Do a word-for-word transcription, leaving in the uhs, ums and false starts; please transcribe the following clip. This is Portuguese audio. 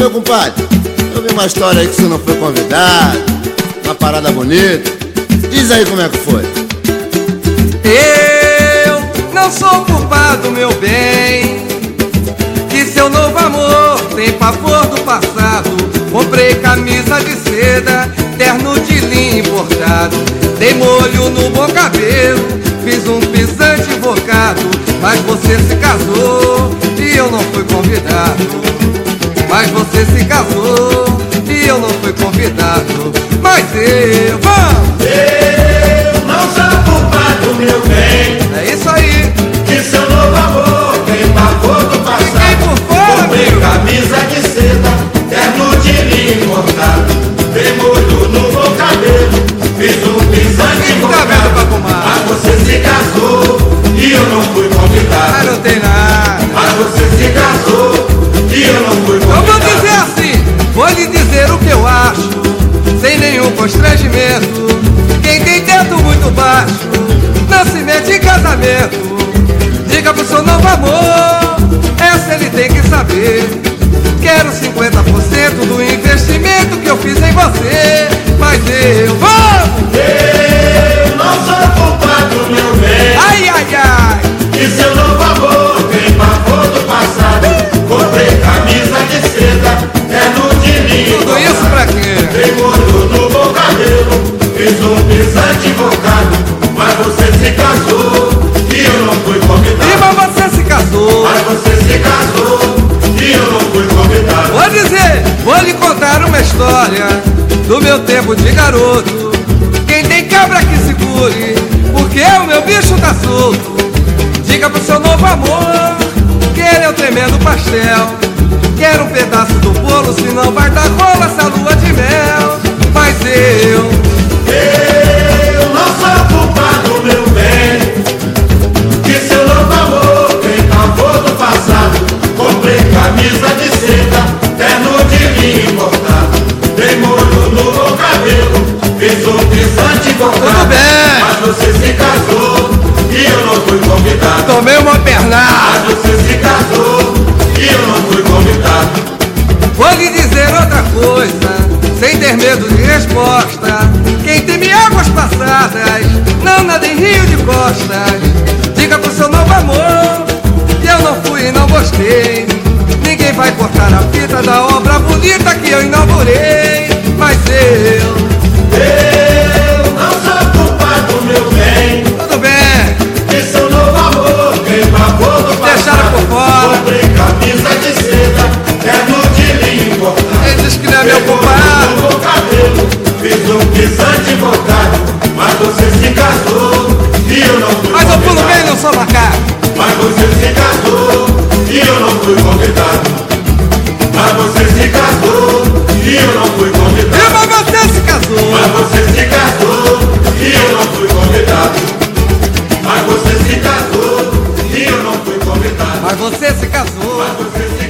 meu compadre, eu vi uma história aí que você não foi convidado, uma parada bonita. Diz aí como é que foi. Eu não sou culpado, meu bem, que seu novo amor tem pavor do passado. Comprei camisa de seda, terno de linho importado, dei molho no bom cabelo, fiz um pisante invocado. Mas você se casou e eu não fui convidado. Mas você se casou e eu não fui convidado. Mas eu, vamos! Eu não sou culpado, meu bem, É isso aí. que seu novo amor tem pavor do Fiquei passado. por fora, Comprei amigo. camisa de seda, terno de linho importado, dei molho no bom cabelo, fiz um pisante Quem tá vendo pra invocado. fumar? Mas você se casou e eu não fui Ah, convidado. não tem nada. Mas você se casou e eu não fui Eu vou convidado. dizer assim, vou lhe dizer o que eu acho, sem nenhum constrangimento. Quem tem teto muito baixo não se mete em casamento. Diga pro seu novo amor, essa ele tem que saber. Quero cinquenta por cento do investimento que eu fiz em você. Mas eu vou! Eu não sou culpado, meu bem, Ai, ai, ai! que seu novo amor tem pavor do passado. Comprei camisa de seda, terno de linho Tudo isso pra quê? dei molho no bom cabelo, fiz um pisante invocado. Mas você se casou e eu não fui E convidado. mas você se casou. Mas você se casou e eu não fui convidado. Vou dizer, vou lhe contar uma história do meu tempo de garoto. Quem tem cabra que segure, porque o meu bicho tá solto. Diga pro seu novo amor que ele é um tremendo pastel. Quero um pedaço do bolo, senão vai dar rola essa lua de mel. Mas eu, Eu não sou culpado, meu bem, que seu novo amor tem pavor do passado. Comprei camisa de seda, terno de linho importado, dei molho no bom cabelo, fiz um pisante tudo invocado. bem, Mas você se casou e eu não fui convidado. tomei uma pernada. Mas você se casou e eu não fui convidado. Vou lhe dizer outra coisa, sem ter medo de resposta. Quem teme águas passadas, não nada em rio de costas. Diga pro seu novo amor que eu não fui e não gostei. Ninguém vai cortar a fita da obra bonita que eu inaugurei. Mas eu, Eu não sou culpado, meu bem, tudo bem, que seu novo amor tem pavor do passado. deixaram por fora. Comprei camisa de seda, terno de linho importado, Ele diz que não é meu dei molho compadre. no bom cabelo, fiz um pisante invocado. Mas você se casou e eu não fui Mas eu pulo convidado. bem e não sou macaco. Mas você se casou e eu não fui convidado. Mas você se casou e eu não fui E convidado. mas você se casou. Mas você se casou e eu não fui convidado. Mas você se casou e eu não fui convidado. Mas você se casou. Mas você se